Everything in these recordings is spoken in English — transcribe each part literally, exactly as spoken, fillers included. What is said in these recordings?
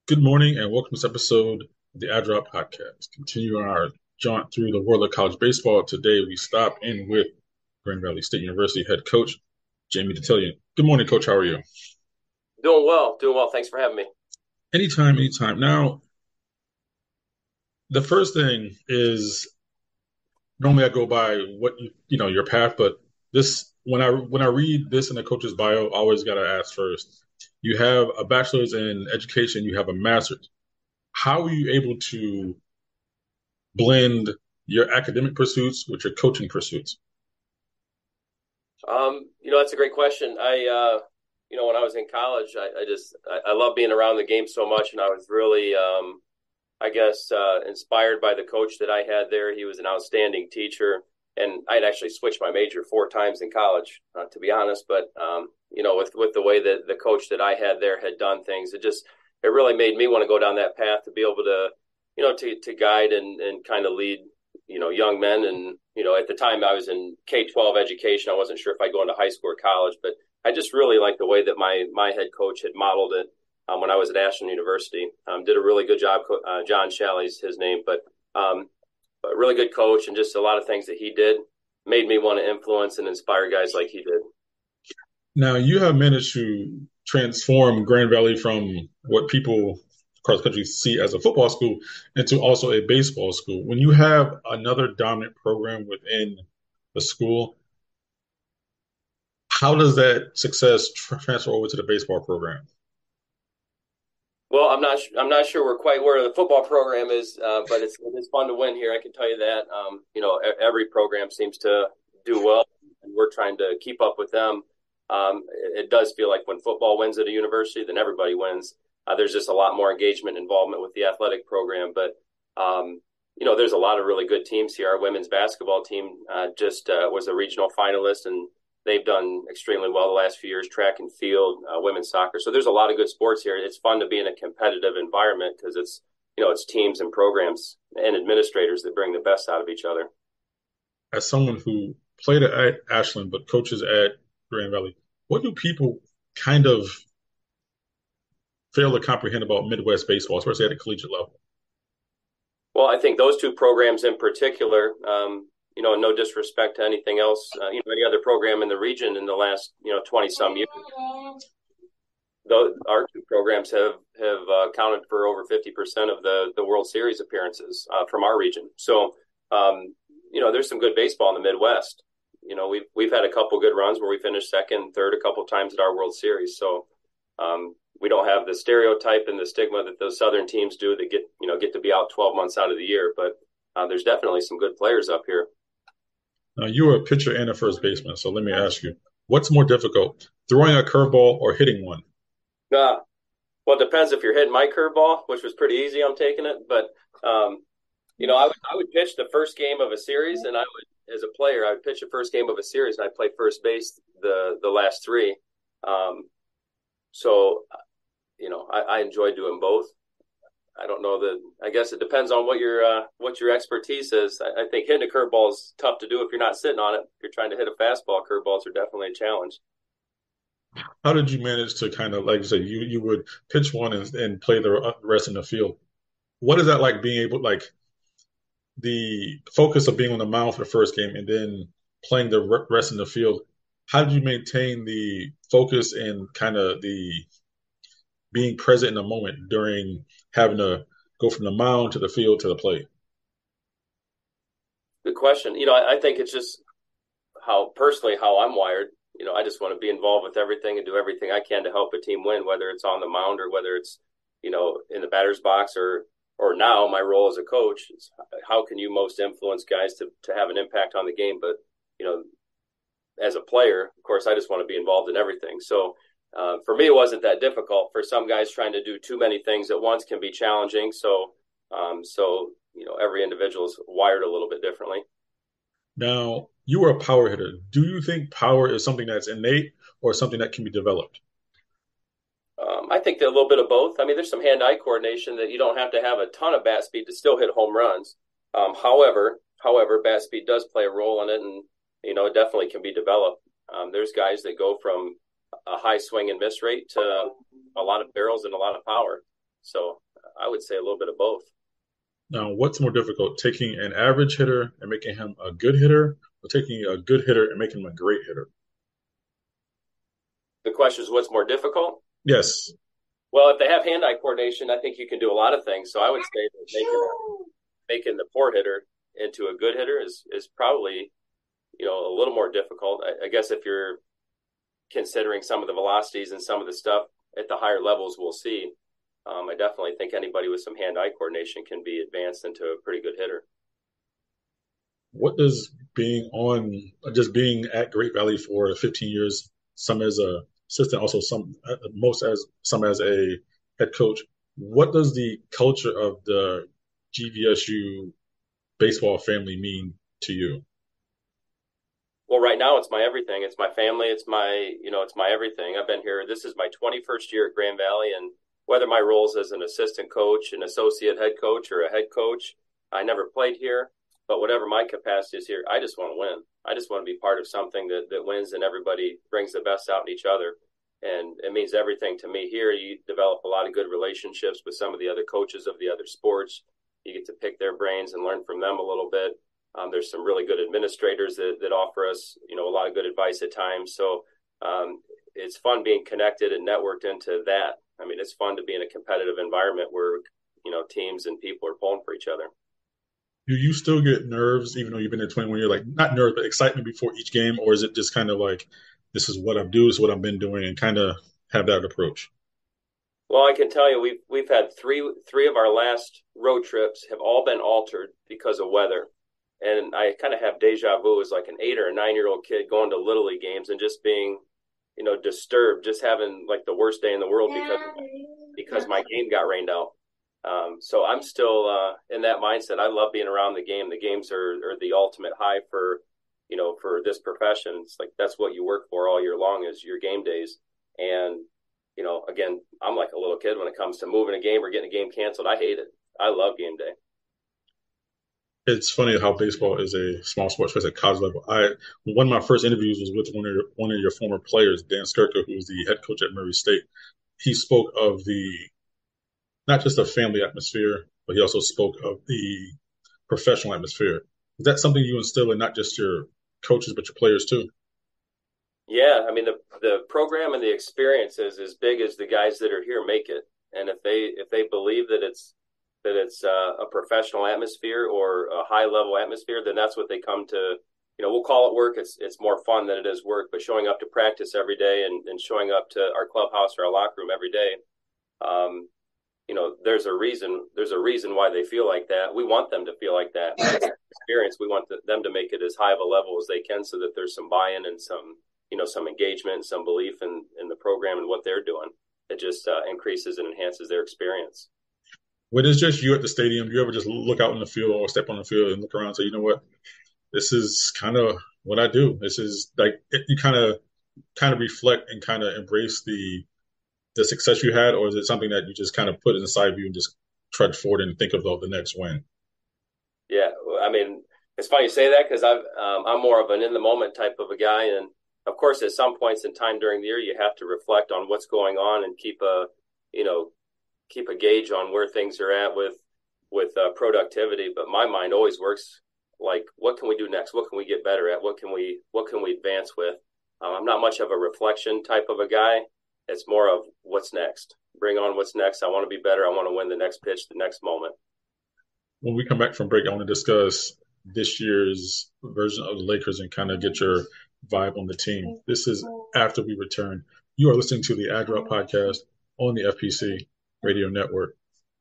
Good morning and welcome to this episode of the Agile Podcast. Continuing our jaunt through the world of college baseball. Today we stop in with Grand Valley State University head coach Jamie Detillion. Good morning, Coach. How are you? Doing well, doing well. Thanks for having me. Anytime, anytime. Now, the first thing is normally I go by what you you know your path, but this when I when I read this in the coach's bio, I always got to ask first. You have a bachelor's in education. You have a master's. How are you able to blend your academic pursuits with your coaching pursuits? Um, you know, that's a great question. I, uh, you know, when I was in college, I, I just I, I love being around the game so much, and I was really, um, I guess, uh, inspired by the coach that I had there. He was an outstanding teacher, and I'd actually switched my major four times in college, uh, to be honest. But um, you know, with with the way that the coach that I had there had done things, it just it really made me want to go down that path to be able to, you know, to to guide and and kind of lead, you know, young men. And you know, at the time I was in K twelve education. I wasn't sure if I'd go into high school or college, but I just really liked the way that my my head coach had modeled it um, when I was at Ashland University. Um, did a really good job. Uh, John Shalley's his name, but um, but really good coach, and just a lot of things that he did made me want to influence and inspire guys like he did. Now, you have managed to transform Grand Valley from what people across the country see as a football school into also a baseball school. When you have another dominant program within the school, how does that success tra- transfer over to the baseball program? Well, I'm not I'm not sure we're quite where the football program is, uh, but it's it's fun to win here. I can tell you that. Um, you know, e- every program seems to do well, and we're trying to keep up with them. Um, it, it does feel like when football wins at a university, then everybody wins. Uh, there's just a lot more engagement and involvement with the athletic program, but um, you know, there's a lot of really good teams here. Our women's basketball team uh, just uh, was a regional finalist, and they've done extremely well the last few years, track and field, uh, women's soccer. So there's a lot of good sports here. It's fun to be in a competitive environment because it's, you know, it's teams and programs and administrators that bring the best out of each other. As someone who played at Ashland but coaches at Grand Valley, what do people kind of fail to comprehend about Midwest baseball, especially at the collegiate level? Well, I think those two programs in particular, um, you know, no disrespect to anything else, uh, you know, any other program in the region in the last, you know, twenty some years, though our two programs have have uh, accounted for over fifty percent of the the World Series appearances uh, from our region. So, um, you know, there's some good baseball in the Midwest. You know, we've we've had a couple good runs where we finished second, third a couple times at our World Series. So, um, we don't have the stereotype and the stigma that those Southern teams do that get you know get to be out twelve months out of the year. But uh, there's definitely some good players up here. Now, you are a pitcher and a first baseman, so let me ask you, what's more difficult, throwing a curveball or hitting one? Uh, well, it depends if you're hitting my curveball, which was pretty easy. I'm taking it, but um, you know, I would I would pitch the first game of a series, and I would, as a player, I would pitch the first game of a series, and I'd play first base the the last three. Um, so, you know, I, I enjoy doing both. I don't know that. I guess it depends on what your uh, what your expertise is. I, I think hitting a curveball is tough to do if you're not sitting on it. If you're trying to hit a fastball, curveballs are definitely a challenge. How did you manage to kind of, like you said, you, you would pitch one and, and play the rest in the field? What is that like being able, like the focus of being on the mound for the first game and then playing the rest in the field? How did you maintain the focus and kind of the being present in the moment during having to go from the mound to the field to the plate? Good question. You know, I, I think it's just how personally how I'm wired. You know, I just want to be involved with everything and do everything I can to help a team win, whether it's on the mound or whether it's, you know, in the batter's box or or now my role as a coach is how can you most influence guys to to have an impact on the game. But, you know, as a player, of course, I just want to be involved in everything. So uh, for me, it wasn't that difficult. For some guys, trying to do too many things at once can be challenging. So, um, so you know, every individual is wired a little bit differently. Now, you are a power hitter. Do you think power is something that's innate or something that can be developed? Um, I think that a little bit of both. I mean, there's some hand-eye coordination that you don't have to have a ton of bat speed to still hit home runs. Um, however, however, bat speed does play a role in it, and you know, it definitely can be developed. Um, there's guys that go from a high swing and miss rate to a lot of barrels and a lot of power. So I would say a little bit of both. Now, what's more difficult, taking an average hitter and making him a good hitter, or taking a good hitter and making him a great hitter? The question is, what's more difficult? Yes. Well, if they have hand-eye coordination, I think you can do a lot of things. So I would say that making making the poor hitter into a good hitter is is probably, you know, a little more difficult. I, I guess if you're considering some of the velocities and some of the stuff at the higher levels, we'll see. Um, I definitely think anybody with some hand-eye coordination can be advanced into a pretty good hitter. What does being on, just being at Great Valley for fifteen years, some as a assistant, also some most as some as a head coach, what does the culture of the G V S U baseball family mean to you? Well, right now it's my everything. It's my family. It's my, you know, it's my everything. I've been here. This is my twenty-first year at Grand Valley, and whether my roles as an assistant coach, an associate head coach, or a head coach, I never played here. But whatever my capacity is here, I just want to win. I just want to be part of something that, that wins and everybody brings the best out in each other. And it means everything to me here. You develop a lot of good relationships with some of the other coaches of the other sports. You get to pick their brains and learn from them a little bit. Um, there's some really good administrators that, that offer us, you know, a lot of good advice at times. So um, it's fun being connected and networked into that. I mean, it's fun to be in a competitive environment where, you know, teams and people are pulling for each other. Do you still get nerves, even though you've been there twenty-one years, like not nerves, but excitement before each game? Or is it just kind of like, this is what I'm doing, this is what I've been doing, and kind of have that approach? Well, I can tell you, we've we've had three three of our last road trips have all been altered because of weather, and I kind of have deja vu as like an eight or a nine year old kid going to little league games and just being, you know, disturbed, just having like the worst day in the world because because my game got rained out. Um, so I'm still uh, in that mindset. I love being around the game. The games are, are the ultimate high for, you know, for this profession. It's like that's what you work for all year long is your game days. And, you know, again, I'm like a little kid when it comes to moving a game or getting a game canceled. I hate it. I love game day. It's funny how baseball is a small sport, especially at college level. I One of my first interviews was with one of your, one of your former players, Dan Skirka, who was the head coach at Murray State. He spoke of the not just the family atmosphere, but he also spoke of the professional atmosphere. Is that something you instill in not just your coaches but your players too? Yeah, I mean the the program and the experience is as big as the guys that are here make it. And if they if they believe that it's that it's uh, a professional atmosphere or a high level atmosphere, then that's what they come to. You know, we'll call it work. It's it's more fun than it is work. But showing up to practice every day and, and showing up to our clubhouse or our locker room every day, um, you know, there's a reason. There's a reason why they feel like that. We want them to feel like that. Experience. We want the, them to make it as high of a level as they can, so that there's some buy-in and some, you know, some engagement, some belief in in the program and what they're doing. It just uh, increases and enhances their experience. When it's just you at the stadium, do you ever just look out in the field or step on the field and look around and say, you know what, this is kind of what I do. This is like it, you kind of kind of reflect and kind of embrace the the success you had, or is it something that you just kind of put inside of you and just trudge forward and think about the next win? Yeah, I mean, it's funny you say that because I've um, I'm more of an in the moment type of a guy, and of course, at some points in time during the year, you have to reflect on what's going on and keep a you know keep a gauge on where things are at with with uh, productivity. But my mind always works like, what can we do next? What can we get better at? What can we what can we advance with? Um, I'm not much of a reflection type of a guy. It's more of what's next. Bring on what's next. I want to be better. I want to win the next pitch, the next moment. When we come back from break, I want to discuss this year's version of the Lakers and kind of get your vibe on the team. This is after we return. You are listening to the Ad Route Podcast on the F P C Radio Network.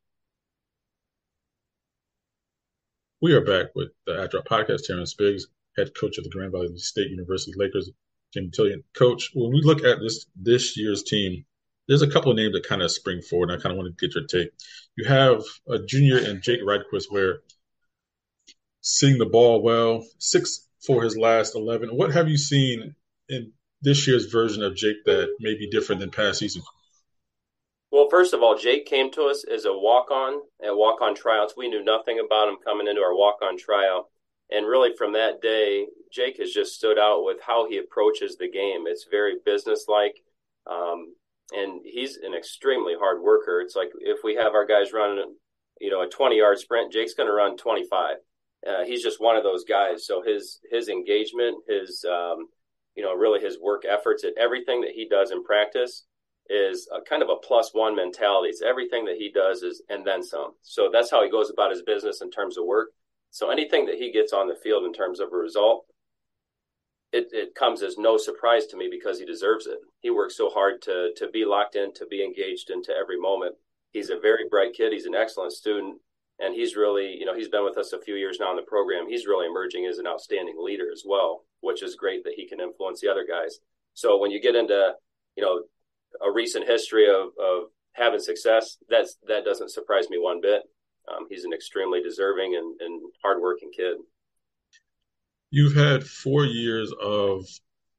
We are back with the Ad Route Podcast. Terrence Biggs, head coach of the Grand Valley State University Lakers. Jim Tillian. Coach, when we look at this this year's team, there's a couple of names that kind of spring forward, and I kind of want to get your take. You have a junior in Jake Rydquist, where seeing the ball well, six for his last eleven. What have you seen in this year's version of Jake that may be different than past seasons? Well, first of all, Jake came to us as a walk-on at walk-on tryouts. We knew nothing about him coming into our walk-on tryout. And really from that day, Jake has just stood out with how he approaches the game. It's very businesslike. Um, and he's an extremely hard worker. It's like if we have our guys running, you know, a twenty yard sprint, Jake's going to run twenty-five. Uh, he's just one of those guys. So his his engagement, his um, you know, really his work efforts at everything that he does in practice is a kind of a plus one mentality. It's everything that he does is and then some. So that's how he goes about his business in terms of work. So anything that he gets on the field in terms of a result, it, it comes as no surprise to me because he deserves it. He works so hard to to be locked in, to be engaged into every moment. He's a very bright kid. He's an excellent student. And he's really, you know, he's been with us a few years now in the program. He's really emerging as an outstanding leader as well, which is great that he can influence the other guys. So when you get into, you know, a recent history of, of having success, that's, that doesn't surprise me one bit. Um, he's an extremely deserving and, and hardworking kid. You've had four years of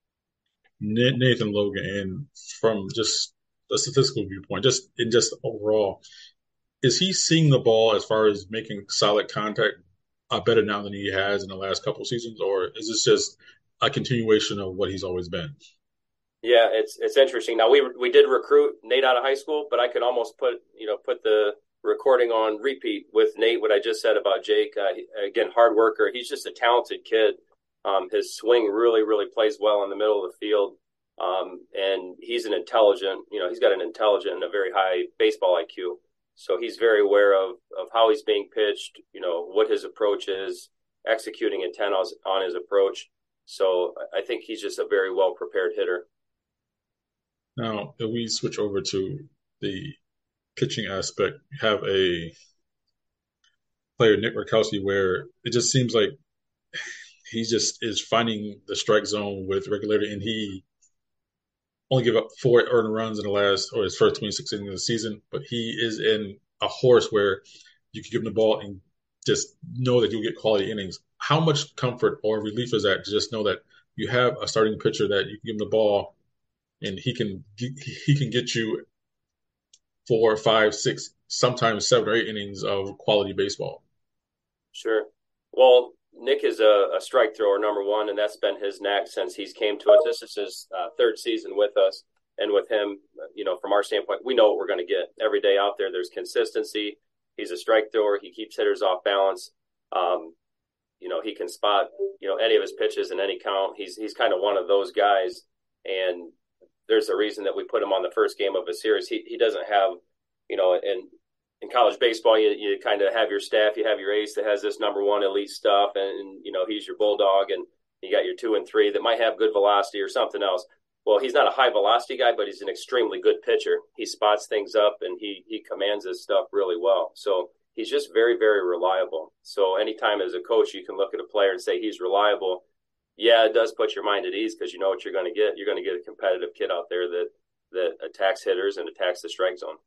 Nathan Logan, and from just a statistical viewpoint, just in just overall, is he seeing the ball as far as making solid contact uh, better now than he has in the last couple of seasons, or is this just a continuation of what he's always been? Yeah, it's it's interesting. Now we we did recruit Nate out of high school, but I could almost put you know put the recording on repeat with Nate. What I just said about Jake, uh, again, hard worker. He's just a talented kid. Um, his swing really really plays well in the middle of the field, um, and he's an intelligent. You know, he's got an intelligent and a very high baseball I Q. So he's very aware of, of how he's being pitched, you know, what his approach is, executing intent on, on his approach. So I think he's just a very well-prepared hitter. Now, if we switch over to the pitching aspect, you have a player, Nick Rakowski, where it just seems like he just is finding the strike zone with regularity, and he only gave up four earned runs in the last or his first twenty-six innings of the season, but he is in a horse where you can give him the ball and just know that you'll get quality innings. How much comfort or relief is that to just know that you have a starting pitcher that you can give him the ball and he can he can get you four, five, six, sometimes seven or eight innings of quality baseball? Sure. Well, Nick is a, a strike thrower, number one, and that's been his knack since he's came to us. This is his uh, third season with us. And with him, you know, from our standpoint, we know what we're going to get. Every day out there, there's consistency. He's a strike thrower. He keeps hitters off balance. Um, you know, he can spot, you know, any of his pitches in any count. He's he's kind of one of those guys. And there's a reason that we put him on the first game of a series. He he doesn't have, you know, and in college baseball, you, you kind of have your staff, you have your ace that has this number one elite stuff, and, and, you know, he's your bulldog, and you got your two and three that might have good velocity or something else. Well, he's not a high velocity guy, but he's an extremely good pitcher. He spots things up, and he he commands his stuff really well. So he's just very, very reliable. So anytime as a coach, you can look at a player and say he's reliable. Yeah, it does put your mind at ease because you know what you're going to get. You're going to get a competitive kid out there that that attacks hitters and attacks the strike zone.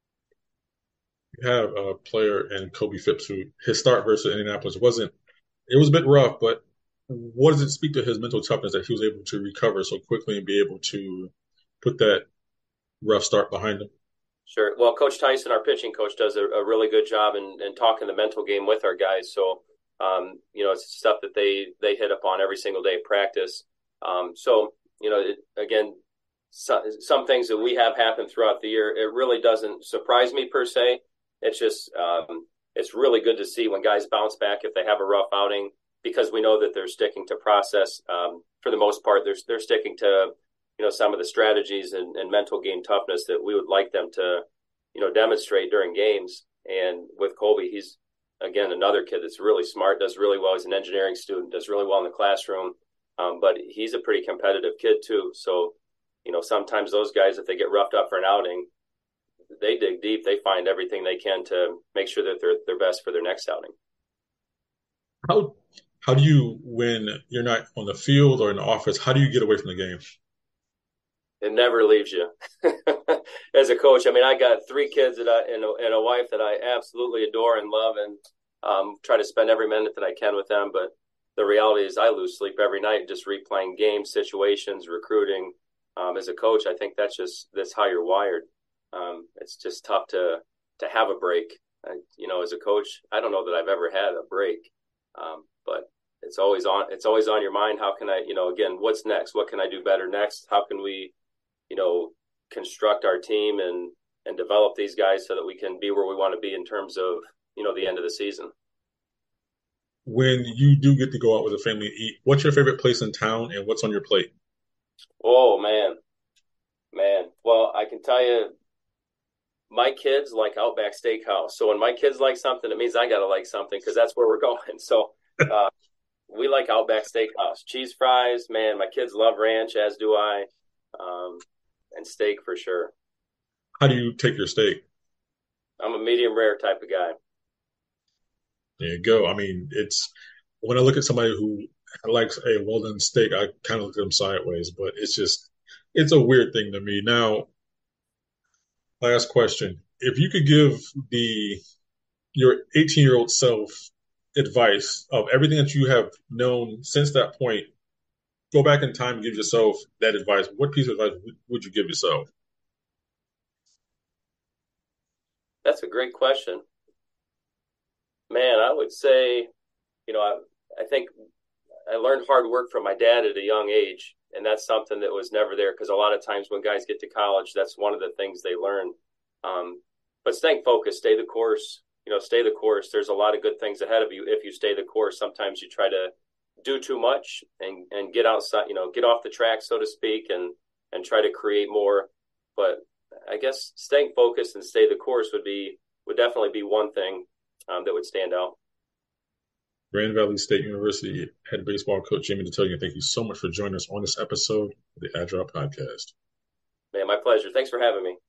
You have a player in Kobe Phipps who his start versus Indianapolis wasn't it was a bit rough, but what does it speak to his mental toughness that he was able to recover so quickly and be able to put that rough start behind him? Sure. Well, Coach Tyson, our pitching coach, does a, a really good job in, in talking the mental game with our guys. So, um, you know, it's stuff that they they hit upon every single day of practice. Um, so, you know, it, again, so, some things that we have happen throughout the year, it really doesn't surprise me per se. It's just um, it's really good to see when guys bounce back if they have a rough outing, because we know that they're sticking to process. Um, for the most part, they're they're sticking to, you know, some of the strategies and, and mental game toughness that we would like them to, you know, demonstrate during games. And with Colby, he's, again, another kid that's really smart, does really well. He's an engineering student, does really well in the classroom. Um, but he's a pretty competitive kid too. So, you know, sometimes those guys, if they get roughed up for an outing, they dig deep. They find everything they can to make sure that they're their best for their next outing. How how do you, when you're not on the field or in the office, how do you get away from the game? It never leaves you. As a coach, I mean, I got three kids that I, and, a, and a wife that I absolutely adore and love, and um, try to spend every minute that I can with them. But the reality is I lose sleep every night just replaying games, situations, recruiting. Um, as a coach, I think that's just that's how you're wired. Um, it's just tough to to have a break. I, you know, as a coach, I don't know that I've ever had a break, um, but it's always on. It's always on your mind. How can I, you know, again, what's next? What can I do better next? How can we, you know, construct our team and and develop these guys so that we can be where we want to be in terms of you know the end of the season. When you do get to go out with a family and eat, what's your favorite place in town and what's on your plate? Oh man, man. Well, I can tell you, my kids like Outback Steakhouse. So when my kids like something, it means I gotta like something because that's where we're going. So uh, we like Outback Steakhouse. Cheese fries, man. My kids love ranch, as do I, um, and steak for sure. How do you take your steak? I'm a medium rare type of guy. There you go. I mean, it's when I look at somebody who likes a well done steak, I kind of look at them sideways, but it's just it's a weird thing to me. Now, last question. If you could give the your eighteen year old self advice of everything that you have known since that point, go back in time and give yourself that advice. What piece of advice would, would you give yourself? That's a great question, man. I would say, you know, I, I think I learned hard work from my dad at a young age, and that's something that was never there because a lot of times when guys get to college, that's one of the things they learn. Um, but staying focused, stay the course. You know, stay the course. There's a lot of good things ahead of you if you stay the course. Sometimes you try to do too much and and get outside. You know, get off the track, so to speak, and and try to create more. But I guess staying focused and stay the course would be would definitely be one thing um, that would stand out. Grand Valley State University head baseball coach Jamie Detillion, thank you so much for joining us on this episode of the Agile Podcast. Man, my pleasure. Thanks for having me.